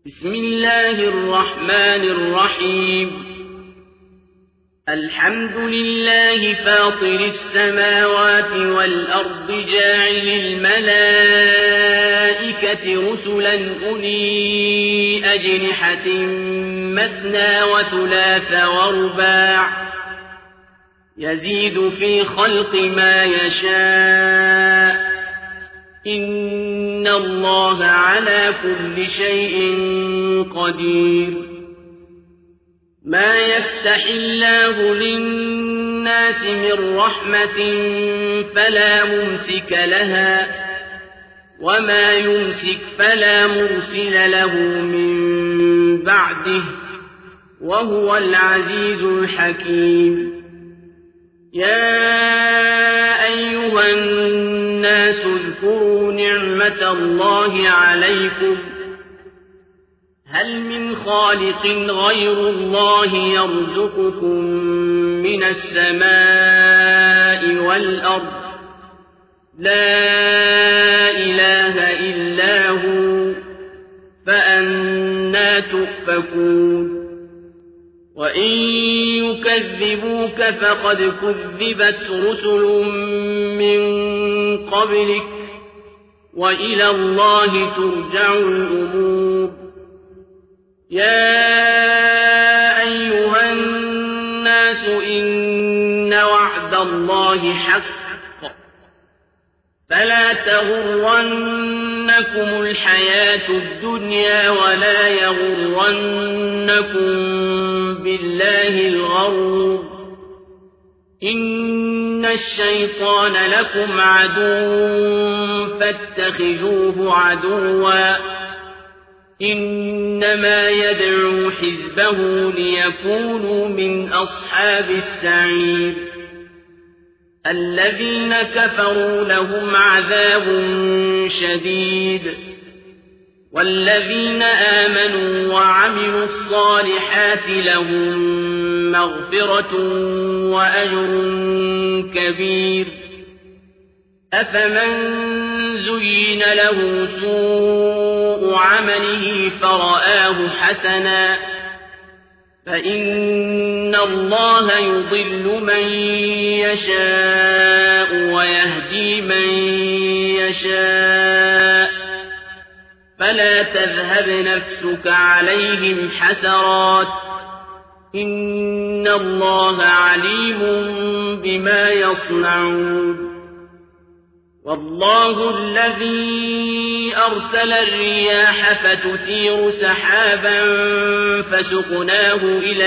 بسم الله الرحمن الرحيم الحمد لله فاطر السماوات والأرض جاعل الملائكة رسلا أولي أجنحة مثنى وثلاث ورباع يزيد في خلق ما يشاء إن الله على كل شيء قدير ما يفتح الله للناس من رحمة فلا ممسك لها وما يمسك فلا مرسل له من بعده وهو العزيز الحكيم يا أيها الناس اذكروا نعمة الله عليكم هل من خالق غير الله يرزقكم من السماء والأرض لا إله إلا هو فأنى تؤفكون وإن يكذبوك فقد كذبت رسل من قبلك وإلى الله ترجع الأمور يا أيها الناس إن وعد الله حق فلا تغرنكم الحياة الدنيا ولا يغرنكم بالله الغرور إن الشيطان لكم عدو فاتخذوه عدوا إنما يدعو حزبه ليكونوا من أصحاب السعير الذين كفروا لهم عذاب شديد والذين آمنوا وعملوا الصالحات لهم مغفرة وأجر كبير أفمن زين له سوء عمله فرآه حسنا فإن الله يضل من يشاء ويهدي من يشاء فلا تذهب نفسك عليهم حسرات إن الله عليم بما يصنعون والله الذي أرسل الرياح فتثير سحابا فسقناه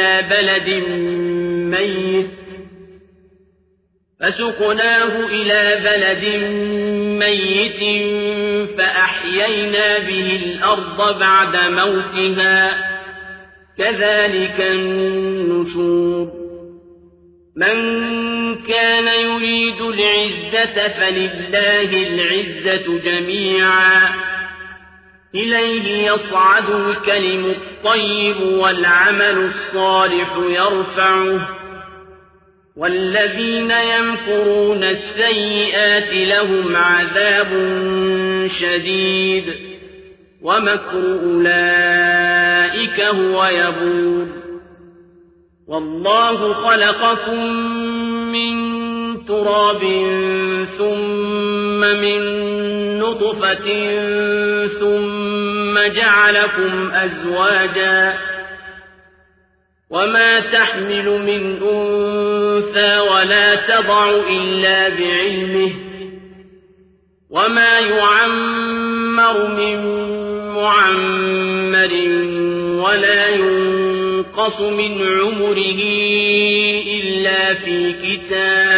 إلى بلد ميت فأحيينا به الأرض بعد موتها كذلك النشور من كان يريد العزة فلله العزة جميعا إليه يصعد الكلم الطيب والعمل الصالح يرفعه والذين يمكرون السيئات لهم عذاب شديد ومكر أولئك هو يبور والله خلقكم من تراب ثم من نطفة ثم جعلكم أزواجا وما تحمل من أنثى ولا تضع إلا بعلمه وما يعمر من معمر ولا ينقص من عمره إلا في كتاب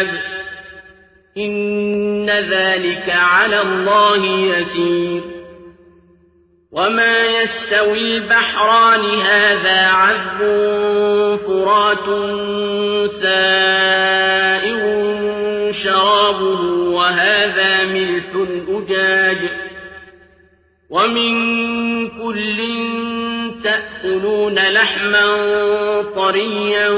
إن ذلك على الله يسير وما يستوي البحران هذا عذب فرات سائغ شرابه وهذا ملح أجاج ومن كل تأكلون لحما طريا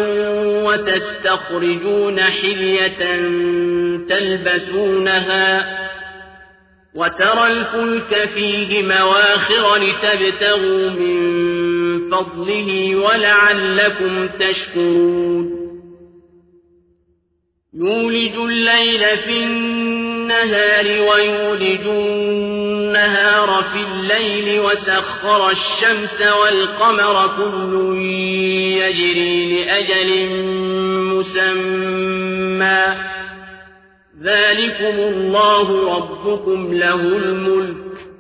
وتستخرجون حلية تلبسونها وترى الفلك فيه مواخر لتبتغوا من فضله ولعلكم تشكرون يولج الليل في النهار ويولج النهار في الليل وسخر الشمس والقمر كل يجري لأجل مسمى ذلكم الله ربكم له الملك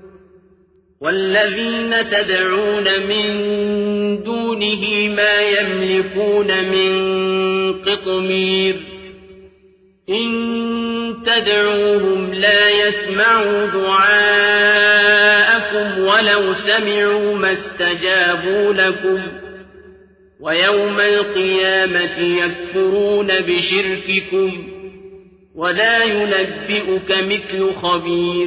والذين تدعون من دونه ما يملكون من قطمير إن تدعوهم لا يسمعوا دعاءكم ولو سمعوا ما استجابوا لكم ويوم القيامة يكفرون بشرككم ولا ينبئك مثل خبير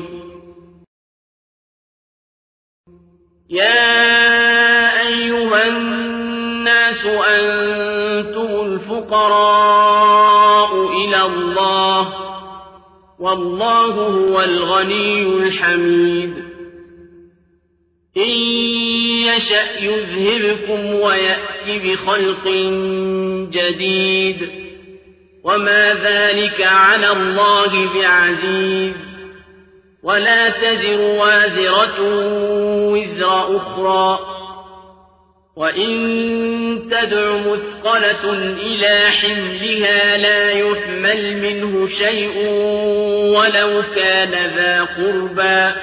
يا أيها الناس أنتم الفقراء إلى الله والله هو الغني الحميد إن يشأ يذهبكم ويأتي بخلق جديد وما ذلك على الله بعزيز ولا تزر وازرة وزر أخرى وإن تدع مثقلة إلى حملها لا يحمل منه شيء ولو كان ذا قربى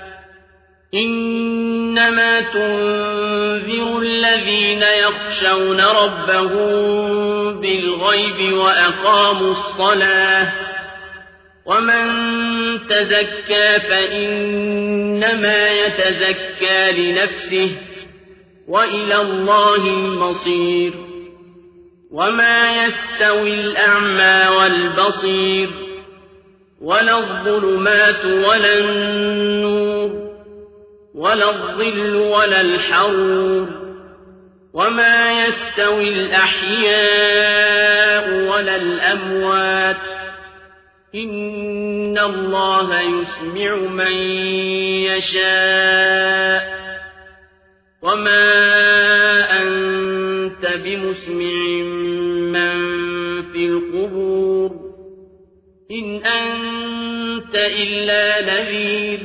إنما تنذر الذين يخشون ربهم بالغيب وأقاموا الصلاة ومن تزكى فإنما يتزكى لنفسه وإلى الله المصير وما يستوي الأعمى والبصير ولا الظلمات ولا النور ولا الظل ولا الحرور وما يستوي الأحياء ولا الأموات إن الله يسمع من يشاء وما أنت بمسمع من في القبور إن أنت إلا نذير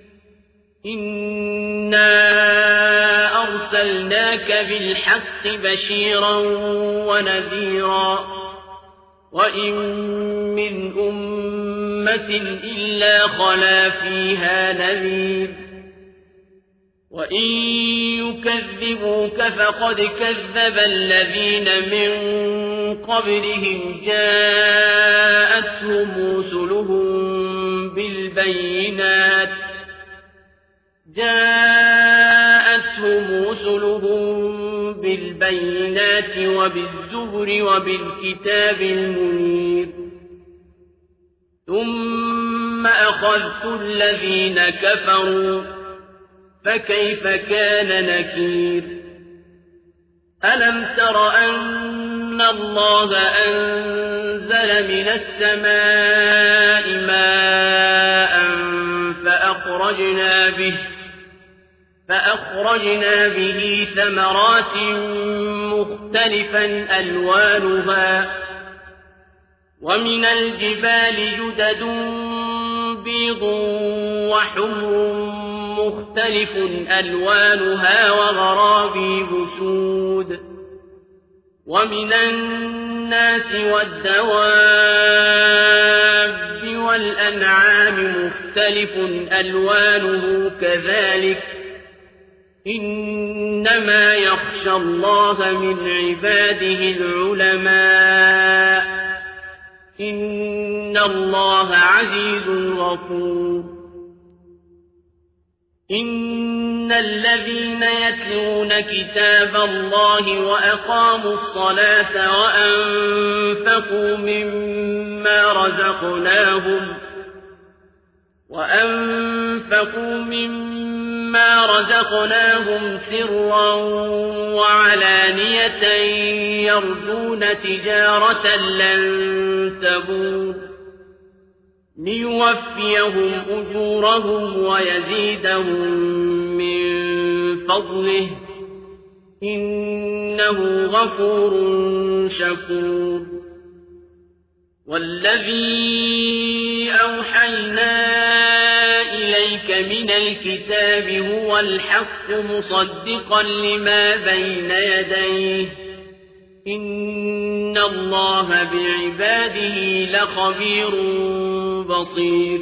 إنا أرسلناك بالحق بشيرا ونذيرا وإن من أمة إلا خلا فيها نذير وإن يكذبوك فقد كذب الذين من قبلهم جاءتهم رسلهم بالبينات وبالزبر وبالكتاب المنير ثم أخذت الذين كفروا فكيف كان نكير ألم تر أن الله أنزل من السماء ماء فأخرجنا به ثمرات مختلفا ألوانها ومن الجبال جدد بيض وحمر مختلف ألوانها وغرابيب سود ومن الناس والدواب والأنعام مختلف ألوانه كذلك إنما يخشى الله من عباده العلماء إن الله عزيز غفور إن الذين يتلون كتاب الله وأقاموا الصلاة وأنفقوا مما رزقناهم سرا وعلانية يرجون تجارة لن تبور ليوفيهم أجورهم ويزيدهم من فضله إنه غفور شكور والذي أوحينا إليك من الكتاب هو الحق مصدقا لما بين يديه إن الله بعباده لخبير بصير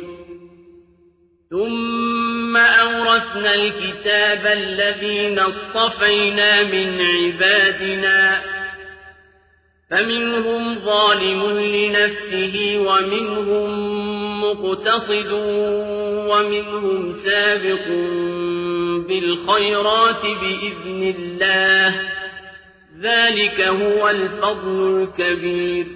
ثم أورثنا الكتاب الذين اصطفينا من عبادنا فمنهم ظالم لنفسه ومنهم مقتصد ومنهم سابق بالخيرات بإذن الله ذلك هو الفضل الكبير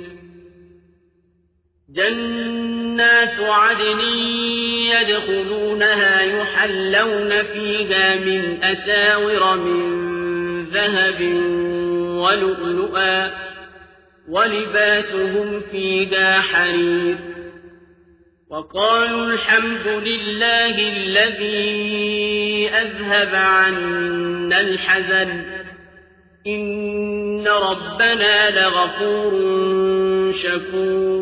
جنات عدن يدخلونها يحلون فيها من أساور من ذهب ولؤلؤا ولباسهم فيها حرير وقالوا الحمد لله الذي أذهب عنا الحزن إن ربنا لغفور شكور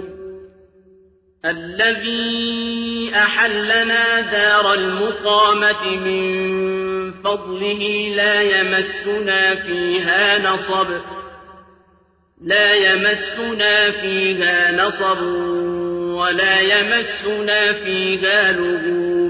الذي أحلنا دار المقامة من فضله لا يمسنا فيها نصب ولا يمسنا فيها لغوب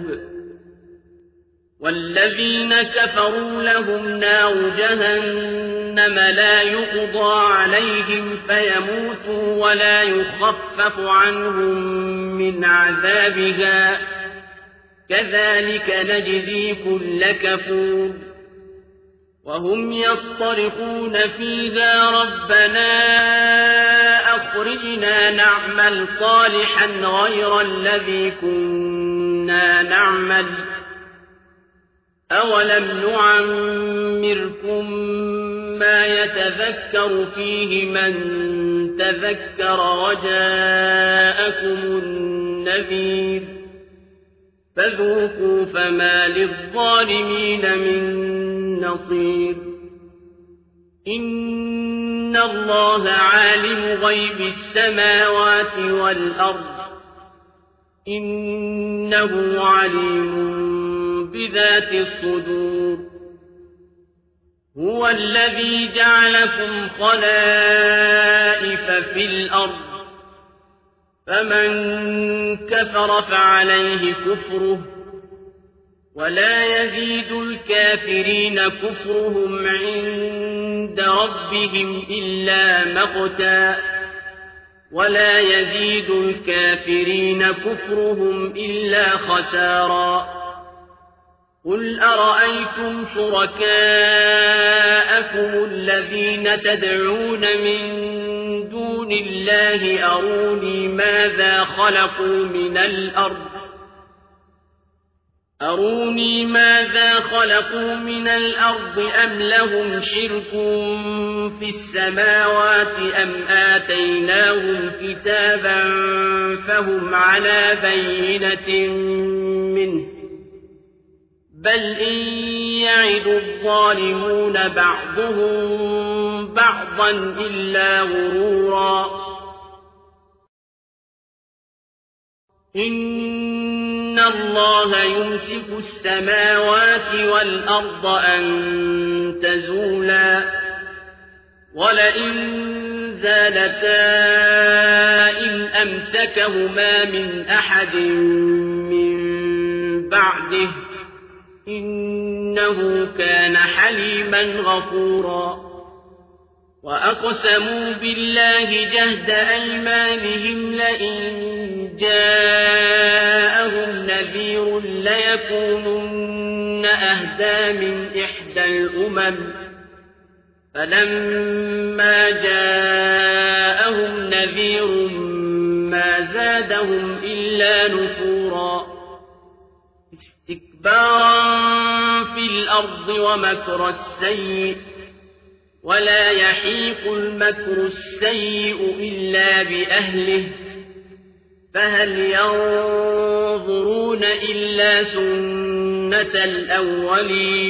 والذين كفروا لهم نار جهنم لا يقضى عليهم فيموتوا ولا يخفف عنهم من عذابها كذلك نجزي كل كفور وهم يصطرخون فيها ربنا أخرجنا نعمل صالحا غير الذي كنا نعمل أولم نعمركم ما يتذكر فيه من تذكر وجاءكم النذير فذوقوا فما للظالمين من نصير إن الله عالم غيب السماوات والأرض إنه عليم بذات الصدور هو الذي جعلكم خلائف في الأرض فمن كفر فعليه كفره ولا يزيد الكافرين كفرهم عند ربهم إلا مقتا ولا يزيد الكافرين كفرهم إلا خسارا قل أرأيتم شركاءكم الذين تدعون من دون الله أروني ماذا خلقوا من الأرض أم لهم شرك في السماوات أم آتيناهم كتابا فهم على بينة منه بل إن يعد الظالمون بعضهم بعضا إلا غرورا إن الله يمسك السماوات والأرض أن تزولا ولئن زالتا إن أمسكهما من أحد من بعده إنه كان حليما غفورا وأقسموا بالله جهد أيمانهم لئن جاءهم نذير ليكونن أهدى من إحدى الأمم فلما جاءهم نذير ما زادهم إلا نفورا استكبارا في الأرض ومكر السيء ولا يحيق المكر السيء إلا بأهله فهل ينظرون إلا سنة الأولين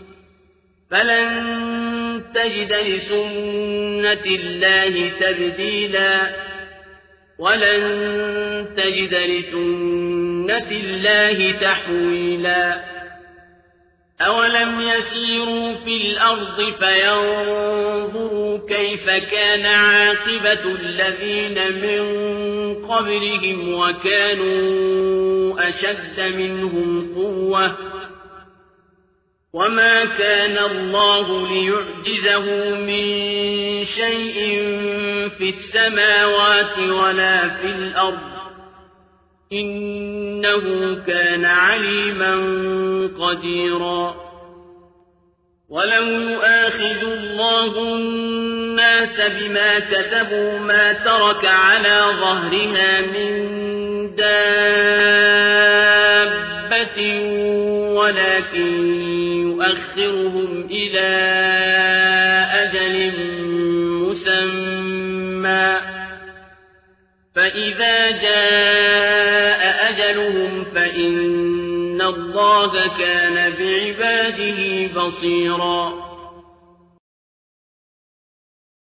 فلن تجد لسنة الله تبديلا ولن تجد لسنة الله تحويلا أولم يسيروا في الأرض فينظروا كيف كان عاقبة الذين من قبلهم وكانوا أشد منهم قوة وما كان الله ليعجزه من شيء في السماوات ولا في الأرض إنه كان عليما قديرا ولو يؤاخذ الله الناس بما كسبوا ما ترك على ظهرها من دابة ولكن يؤخرهم إلى أجل مسمى فإذا جاء أجلهم فإن الله كان بعباده بصيرا